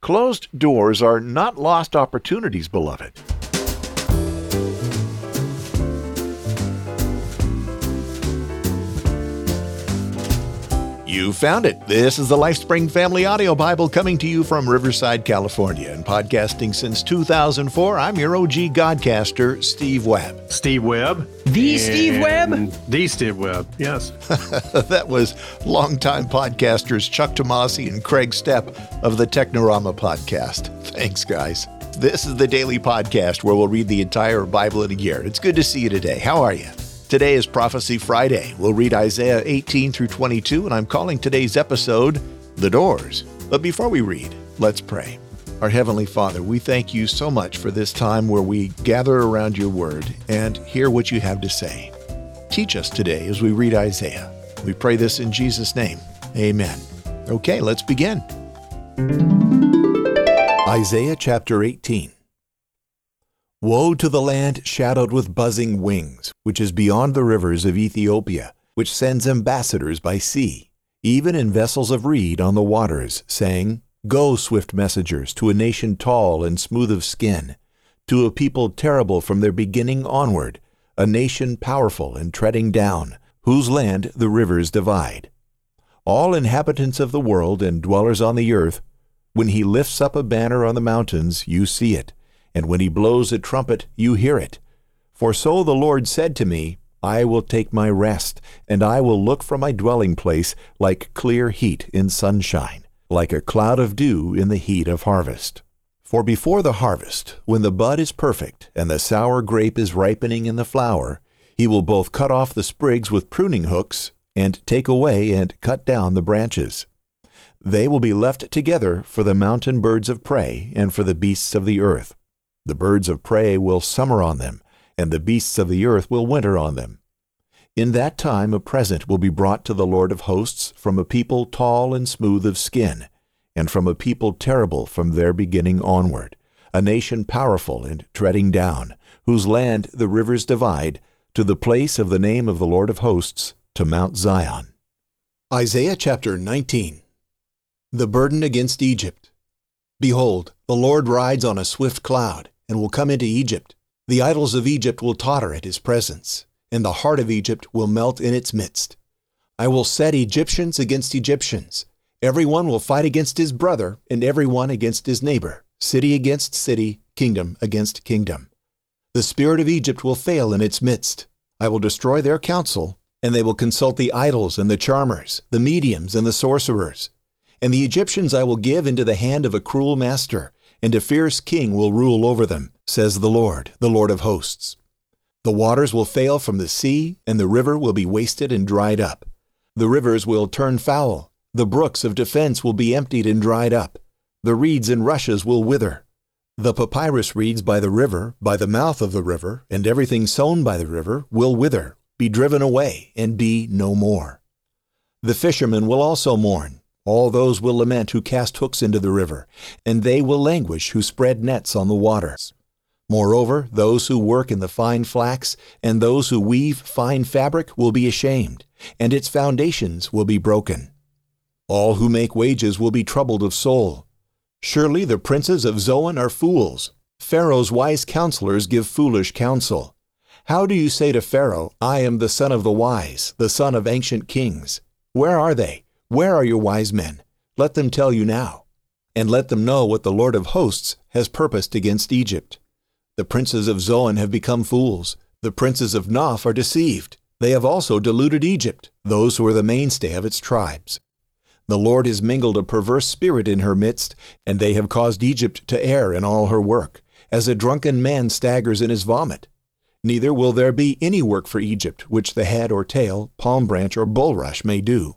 Closed doors are not lost opportunities, beloved. You found it. This is the LifeSpring Family Audio Bible coming to you from Riverside, California, and podcasting since 2004. I'm your OG Godcaster, Steve Webb. Steve Webb. Steve Webb? The Steve Webb, yes. That was longtime podcasters Chuck Tomasi and Craig Stepp of the Technorama podcast. Thanks, guys. This is the daily podcast where we'll read the entire Bible in a year. It's good to see you today. How are you? Today is Prophecy Friday. We'll read Isaiah 18 through 22, and I'm calling today's episode, The Doors. But before we read, let's pray. Our Heavenly Father, we thank you so much for this time where we gather around your word and hear what you have to say. Teach us today as we read Isaiah. We pray this in Jesus' name. Amen. Okay, let's begin. Isaiah chapter 18. Woe to the land shadowed with buzzing wings, which is beyond the rivers of Ethiopia, which sends ambassadors by sea, even in vessels of reed on the waters, saying, Go, swift messengers, to a nation tall and smooth of skin, to a people terrible from their beginning onward, a nation powerful and treading down, whose land the rivers divide. All inhabitants of the world and dwellers on the earth, when he lifts up a banner on the mountains, you see it. And when he blows a trumpet, you hear it. For so the Lord said to me, I will take my rest, and I will look from my dwelling place like clear heat in sunshine, like a cloud of dew in the heat of harvest. For before the harvest, when the bud is perfect, and the sour grape is ripening in the flower, he will both cut off the sprigs with pruning hooks, and take away and cut down the branches. They will be left together for the mountain birds of prey and for the beasts of the earth. The birds of prey will summer on them, and the beasts of the earth will winter on them. In that time a present will be brought to the Lord of hosts from a people tall and smooth of skin, and from a people terrible from their beginning onward, a nation powerful and treading down, whose land the rivers divide, to the place of the name of the Lord of hosts, to Mount Zion. Isaiah chapter 19. The burden against Egypt. Behold, the Lord rides on a swift cloud, and will come into Egypt. The idols of Egypt will totter at his presence, and the heart of Egypt will melt in its midst. I will set Egyptians against Egyptians. Every one will fight against his brother, and every one against his neighbor, city against city, kingdom against kingdom. The spirit of Egypt will fail in its midst. I will destroy their counsel, and they will consult the idols and the charmers, the mediums and the sorcerers. And the Egyptians I will give into the hand of a cruel master, and a fierce king will rule over them, says the Lord of hosts. The waters will fail from the sea, and the river will be wasted and dried up. The rivers will turn foul. The brooks of defense will be emptied and dried up. The reeds and rushes will wither. The papyrus reeds by the river, by the mouth of the river, and everything sown by the river will wither, be driven away, and be no more. The fishermen will also mourn. All those will lament who cast hooks into the river, and they will languish who spread nets on the waters. Moreover, those who work in the fine flax and those who weave fine fabric will be ashamed, and its foundations will be broken. All who make wages will be troubled of soul. Surely the princes of Zoan are fools. Pharaoh's wise counselors give foolish counsel. How do you say to Pharaoh, I am the son of the wise, the son of ancient kings? Where are they? Where are your wise men? Let them tell you now, and let them know what the Lord of hosts has purposed against Egypt. The princes of Zoan have become fools. The princes of Noph are deceived. They have also deluded Egypt, those who are the mainstay of its tribes. The Lord has mingled a perverse spirit in her midst, and they have caused Egypt to err in all her work, as a drunken man staggers in his vomit. Neither will there be any work for Egypt which the head or tail, palm branch or bulrush may do.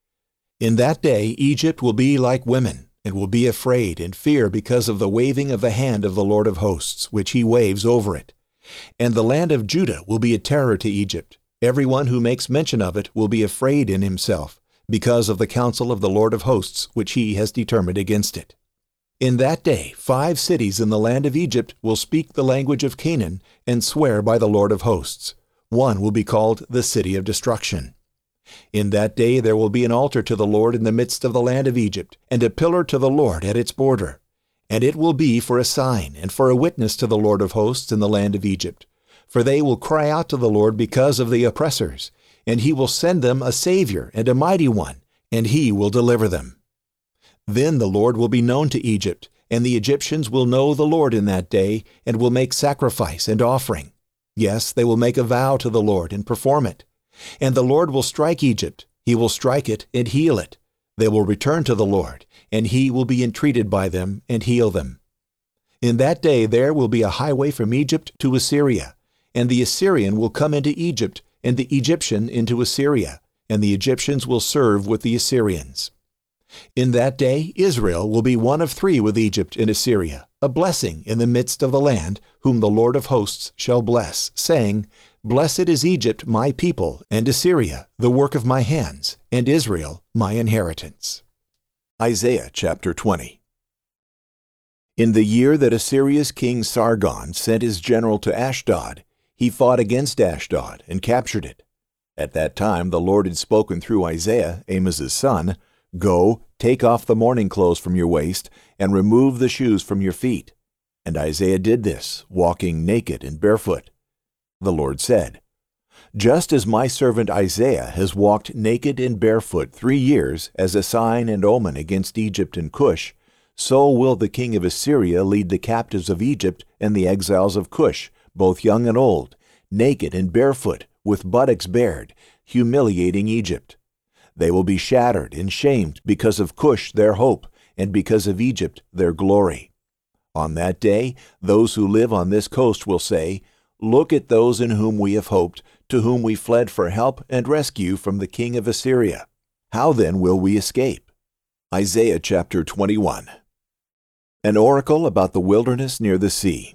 In that day Egypt will be like women, and will be afraid and fear because of the waving of the hand of the Lord of hosts, which he waves over it. And the land of Judah will be a terror to Egypt. Everyone who makes mention of it will be afraid in himself, because of the counsel of the Lord of hosts, which he has determined against it. In that day 5 cities in the land of Egypt will speak the language of Canaan, and swear by the Lord of hosts. One will be called the City of Destruction. In that day there will be an altar to the Lord in the midst of the land of Egypt, and a pillar to the Lord at its border. And it will be for a sign and for a witness to the Lord of hosts in the land of Egypt. For they will cry out to the Lord because of the oppressors, and he will send them a Savior and a mighty one, and he will deliver them. Then the Lord will be known to Egypt, and the Egyptians will know the Lord in that day, and will make sacrifice and offering. Yes, they will make a vow to the Lord and perform it. And the Lord will strike Egypt. He will strike it and heal it. They will return to the Lord, and he will be entreated by them and heal them. In that day there will be a highway from Egypt to Assyria, and the Assyrian will come into Egypt, and the Egyptian into Assyria, and the Egyptians will serve with the Assyrians. In that day Israel will be one of three with Egypt and Assyria, a blessing in the midst of the land, whom the Lord of hosts shall bless, saying, Blessed is Egypt my people, and Assyria the work of my hands, and Israel my inheritance. Isaiah chapter 20. In the year that Assyria's king Sargon sent his general to Ashdod, he fought against Ashdod and captured it. At that time the Lord had spoken through Isaiah, Amoz's son, Go, take off the mourning clothes from your waist, and remove the shoes from your feet. And Isaiah did this, walking naked and barefoot. The Lord said, Just as my servant Isaiah has walked naked and barefoot 3 years as a sign and omen against Egypt and Cush, so will the king of Assyria lead the captives of Egypt and the exiles of Cush, both young and old, naked and barefoot, with buttocks bared, humiliating Egypt. They will be shattered and shamed because of Cush their hope, and because of Egypt their glory. On that day, those who live on this coast will say, Look at those in whom we have hoped, to whom we fled for help and rescue from the king of Assyria. How then will we escape? Isaiah chapter 21. An oracle about the wilderness near the sea.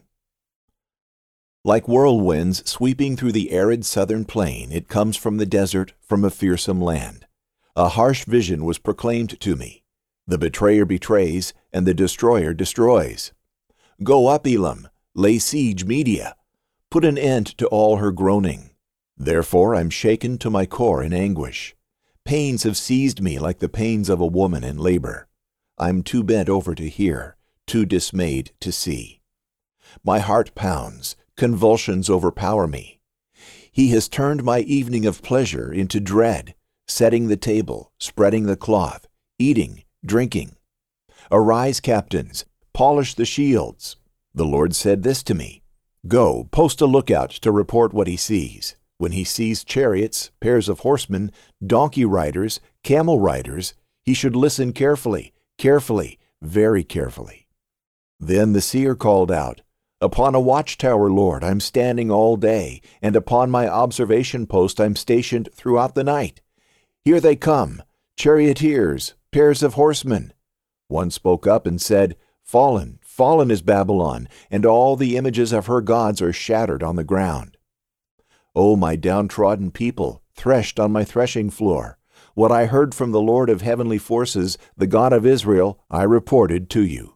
Like whirlwinds sweeping through the arid southern plain, it comes from the desert, from a fearsome land. A harsh vision was proclaimed to me. The betrayer betrays, and the destroyer destroys. Go up, Elam, lay siege Media. Put an end to all her groaning. Therefore I'm shaken to my core in anguish. Pains have seized me like the pains of a woman in labor. I'm too bent over to hear, too dismayed to see. My heart pounds, convulsions overpower me. He has turned my evening of pleasure into dread, setting the table, spreading the cloth, eating, drinking. Arise, captains, polish the shields. The Lord said this to me, Go, post a lookout to report what he sees. When he sees chariots, pairs of horsemen, donkey riders, camel riders, he should listen carefully, carefully, very carefully. Then the seer called out, Upon a watchtower, Lord, I'm standing all day, and upon my observation post I'm stationed throughout the night. Here they come, charioteers, pairs of horsemen. One spoke up and said, Fallen, fallen is Babylon, and all the images of her gods are shattered on the ground. O my downtrodden people, threshed on my threshing floor, what I heard from the Lord of heavenly forces, the God of Israel, I reported to you.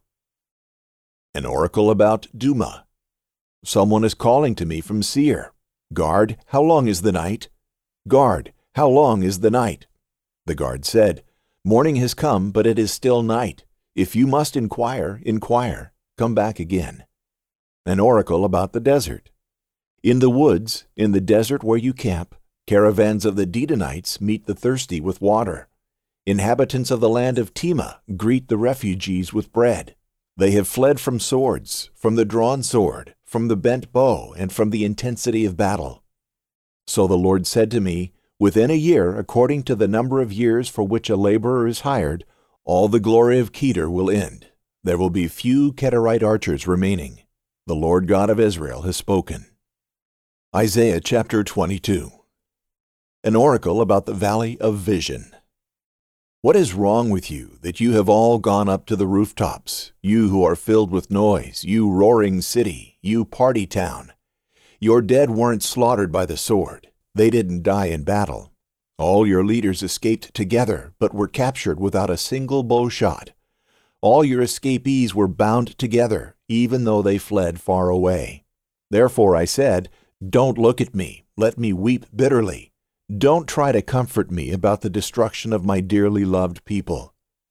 An oracle about Duma. Someone is calling to me from Seir. Guard, how long is the night? Guard, how long is the night? The guard said, Morning has come, but it is still night. If you must inquire, inquire. Come back again. An oracle about the desert. In the woods, in the desert where you camp, caravans of the Dedanites meet the thirsty with water. Inhabitants of the land of Tema greet the refugees with bread. They have fled from swords, from the drawn sword, from the bent bow, and from the intensity of battle. So the Lord said to me, Within a year, according to the number of years for which a laborer is hired, all the glory of Kedar will end. There will be few Kedarite archers remaining. The Lord God of Israel has spoken. Isaiah chapter 22. An oracle about the valley of vision. What is wrong with you, that you have all gone up to the rooftops, you who are filled with noise, you roaring city, you party town? Your dead weren't slaughtered by the sword. They didn't die in battle. All your leaders escaped together, but were captured without a single bow shot. All your escapees were bound together, even though they fled far away. Therefore I said, Don't look at me, let me weep bitterly. Don't try to comfort me about the destruction of my dearly loved people.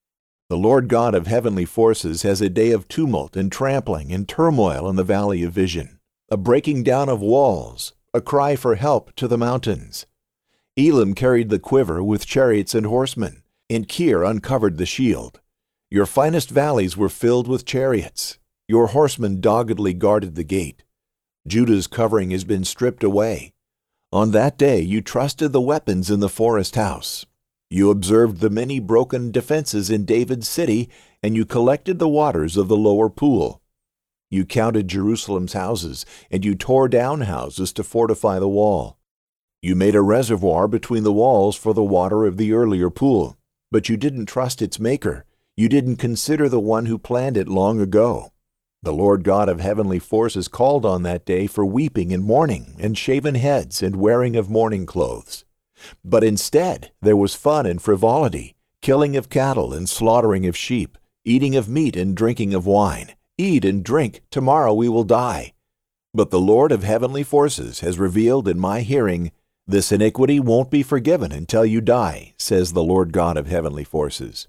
The Lord God of heavenly forces has a day of tumult and trampling and turmoil in the valley of vision, a breaking down of walls, a cry for help to the mountains. Elam carried the quiver with chariots and horsemen, and Kir uncovered the shield. Your finest valleys were filled with chariots. Your horsemen doggedly guarded the gate. Judah's covering has been stripped away. On that day you trusted the weapons in the forest house. You observed the many broken defenses in David's city, and you collected the waters of the lower pool. You counted Jerusalem's houses, and you tore down houses to fortify the wall. You made a reservoir between the walls for the water of the earlier pool, but you didn't trust its maker. You didn't consider the one who planned it long ago. The Lord God of heavenly forces called on that day for weeping and mourning, and shaven heads and wearing of mourning clothes. But instead there was fun and frivolity, killing of cattle and slaughtering of sheep, eating of meat and drinking of wine. Eat and drink, tomorrow we will die. But the Lord of heavenly forces has revealed in my hearing, this iniquity won't be forgiven until you die, says the Lord God of heavenly forces.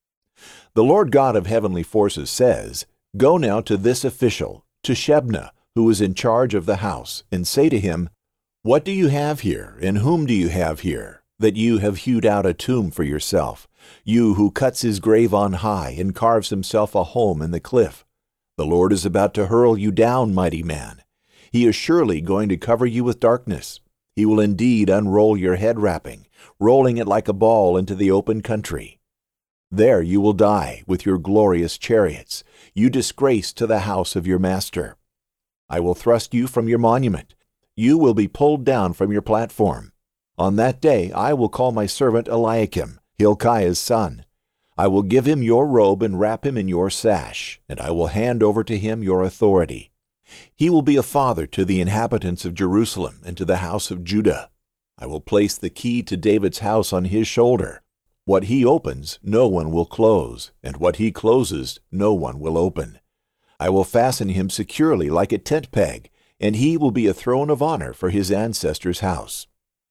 The Lord God of heavenly forces says, Go now to this official, to Shebna, who is in charge of the house, and say to him, What do you have here, and whom do you have here, that you have hewed out a tomb for yourself, you who cuts his grave on high and carves himself a home in the cliff? The Lord is about to hurl you down, mighty man. He is surely going to cover you with darkness. He will indeed unroll your head wrapping, rolling it like a ball into the open country. There you will die with your glorious chariots, you disgrace to the house of your master. I will thrust you from your monument. You will be pulled down from your platform. On that day I will call my servant Eliakim, Hilkiah's son. I will give him your robe and wrap him in your sash, and I will hand over to him your authority. He will be a father to the inhabitants of Jerusalem and to the house of Judah. I will place the key to David's house on his shoulder. What he opens, no one will close, and what he closes, no one will open. I will fasten him securely like a tent peg, and he will be a throne of honor for his ancestors' house.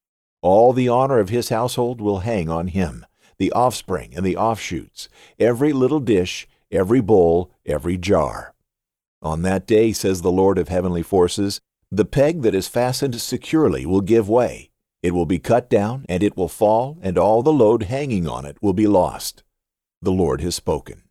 All the honor of his household will hang on him, the offspring and the offshoots, every little dish, every bowl, every jar. On that day, says the Lord of heavenly forces, the peg that is fastened securely will give way. It will be cut down, and it will fall, and all the load hanging on it will be lost. The Lord has spoken.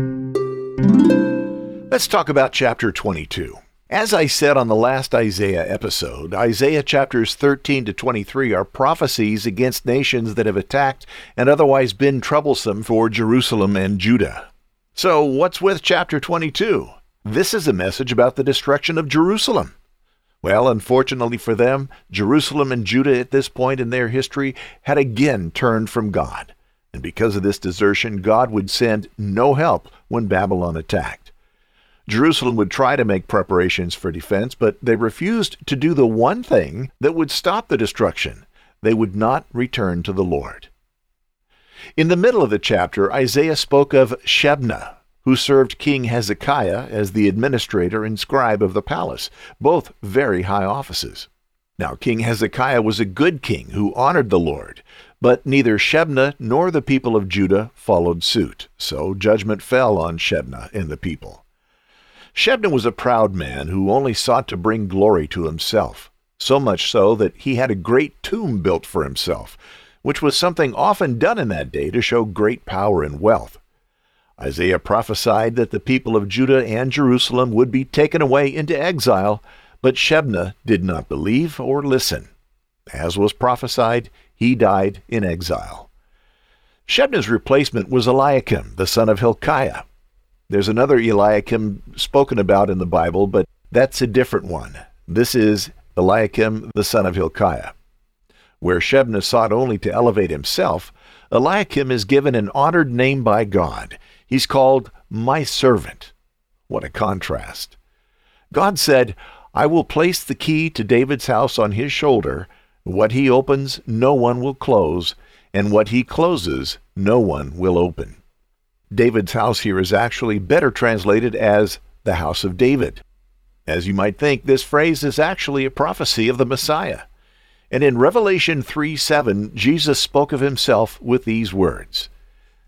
Let's talk about chapter 22. As I said on the last Isaiah episode, Isaiah chapters 13 to 23 are prophecies against nations that have attacked and otherwise been troublesome for Jerusalem and Judah. So what's with chapter 22? This is a message about the destruction of Jerusalem. Well, unfortunately for them, Jerusalem and Judah at this point in their history had again turned from God. And because of this desertion, God would send no help when Babylon attacked. Jerusalem would try to make preparations for defense, but they refused to do the one thing that would stop the destruction. They would not return to the Lord. In the middle of the chapter, Isaiah spoke of Shebna, who served King Hezekiah as the administrator and scribe of the palace, both very high offices. Now, King Hezekiah was a good king who honored the Lord, but neither Shebna nor the people of Judah followed suit, so judgment fell on Shebna and the people. Shebna was a proud man who only sought to bring glory to himself, so much so that he had a great tomb built for himself, which was something often done in that day to show great power and wealth. Isaiah prophesied that the people of Judah and Jerusalem would be taken away into exile, but Shebna did not believe or listen. As was prophesied, he died in exile. Shebna's replacement was Eliakim, the son of Hilkiah. There's another Eliakim spoken about in the Bible, but that's a different one. This is Eliakim, the son of Hilkiah. Where Shebna sought only to elevate himself, Eliakim is given an honored name by God. He's called my servant. What a contrast. God said, I will place the key to David's house on his shoulder. What he opens, no one will close, and what he closes, no one will open. David's house here is actually better translated as the house of David. As you might think, this phrase is actually a prophecy of the Messiah. And in Revelation 3:7, Jesus spoke of himself with these words,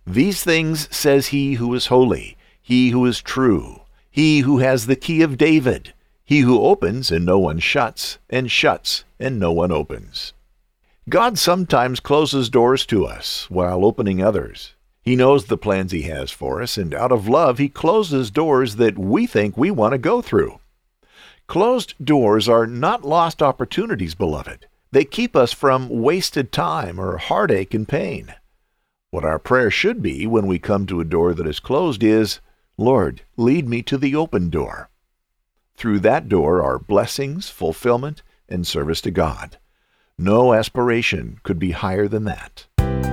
These things says he who is holy, he who is true, he who has the key of David, he who opens and no one shuts, and shuts and no one opens. God sometimes closes doors to us while opening others. He knows the plans he has for us, and out of love, he closes doors that we think we want to go through. Closed doors are not lost opportunities, beloved. They keep us from wasted time or heartache and pain. What our prayer should be when we come to a door that is closed is, Lord, lead me to the open door. Through that door are blessings, fulfillment, and service to God. No aspiration could be higher than that.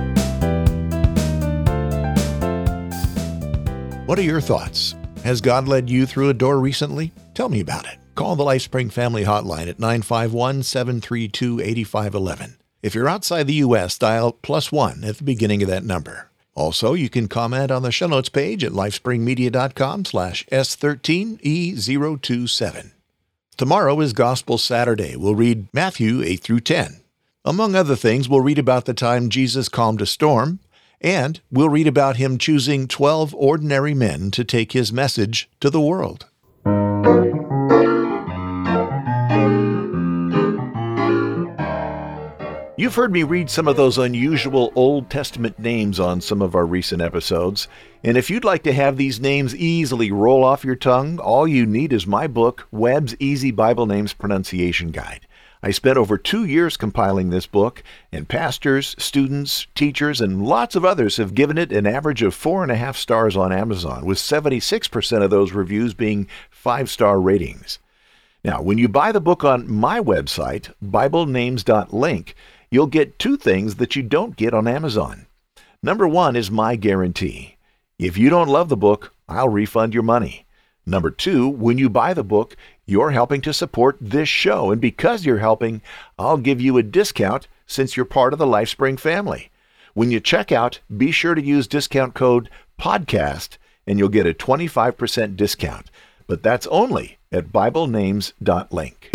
What are your thoughts? Has God led you through a door recently? Tell me about it. Call the LifeSpring Family Hotline at 951-732-8511. If you're outside the U.S., dial +1 at the beginning of that number. Also, you can comment on the show notes page at lifespringmedia.com/S13E027. Tomorrow is Gospel Saturday. We'll read Matthew 8 through 10. Among other things, we'll read about the time Jesus calmed a storm, and we'll read about him choosing 12 ordinary men to take his message to the world. You've heard me read some of those unusual Old Testament names on some of our recent episodes, and if you'd like to have these names easily roll off your tongue, all you need is my book, Webb's Easy Bible Names Pronunciation Guide. I spent over 2 years compiling this book, and pastors, students, teachers, and lots of others have given it an average of 4.5 stars on Amazon, with 76% of those reviews being 5-star ratings. Now, when you buy the book on my website, BibleNames.link, you'll get 2 things that you don't get on Amazon. Number 1 is my guarantee. If you don't love the book, I'll refund your money. Number 2, when you buy the book, you're helping to support this show, and because you're helping, I'll give you a discount since you're part of the LifeSpring family. When you check out, be sure to use discount code PODCAST, and you'll get a 25% discount. But that's only at BibleNames.link.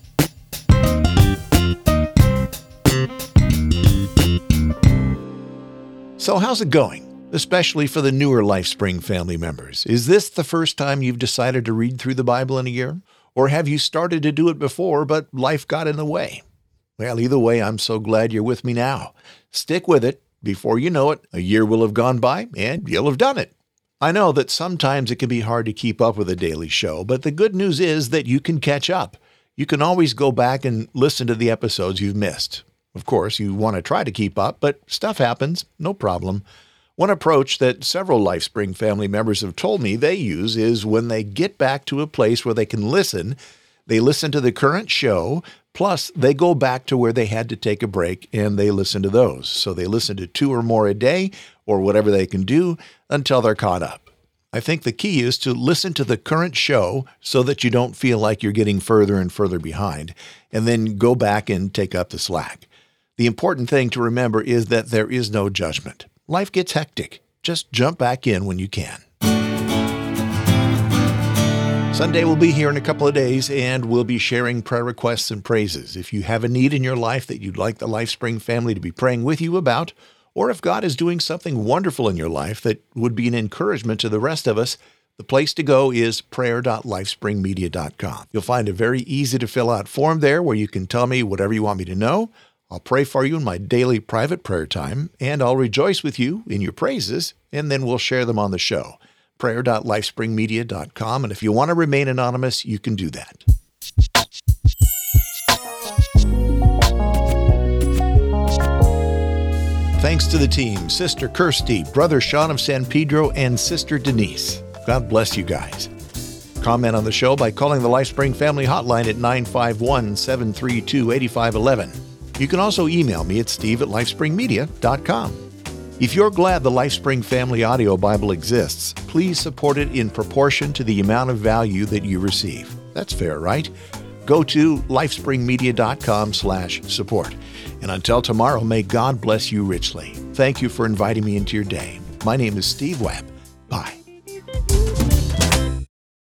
So how's it going? Especially for the newer LifeSpring family members. Is this the first time you've decided to read through the Bible in a year? Or have you started to do it before, but life got in the way? Well, either way, I'm so glad you're with me now. Stick with it. Before you know it, a year will have gone by, and you'll have done it. I know that sometimes it can be hard to keep up with a daily show, but the good news is that you can catch up. You can always go back and listen to the episodes you've missed. Of course, you want to try to keep up, but stuff happens, no problem. One approach that several LifeSpring family members have told me they use is when they get back to a place where they can listen, they listen to the current show, plus they go back to where they had to take a break and they listen to those. So they listen to 2 or more a day or whatever they can do until they're caught up. I think the key is to listen to the current show so that you don't feel like you're getting further and further behind, and then go back and take up the slack. The important thing to remember is that there is no judgment. Life gets hectic. Just jump back in when you can. Sunday will be here in a couple of days, and we'll be sharing prayer requests and praises. If you have a need in your life that you'd like the LifeSpring family to be praying with you about, or if God is doing something wonderful in your life that would be an encouragement to the rest of us, the place to go is prayer.lifespringmedia.com. You'll find a very easy-to-fill-out form there where you can tell me whatever you want me to know. I'll pray for you in my daily private prayer time, and I'll rejoice with you in your praises, and then we'll share them on the show. Prayer.lifespringmedia.com, and if you want to remain anonymous, you can do that. Thanks to the team, Sister Kirsty, Brother Sean of San Pedro, and Sister Denise. God bless you guys. Comment on the show by calling the LifeSpring Family Hotline at 951-732-8511. You can also email me at steve@lifespringmedia.com. If you're glad the LifeSpring Family Audio Bible exists, please support it in proportion to the amount of value that you receive. That's fair, right? Go to lifespringmedia.com/support. And until tomorrow, may God bless you richly. Thank you for inviting me into your day. My name is Steve Webb.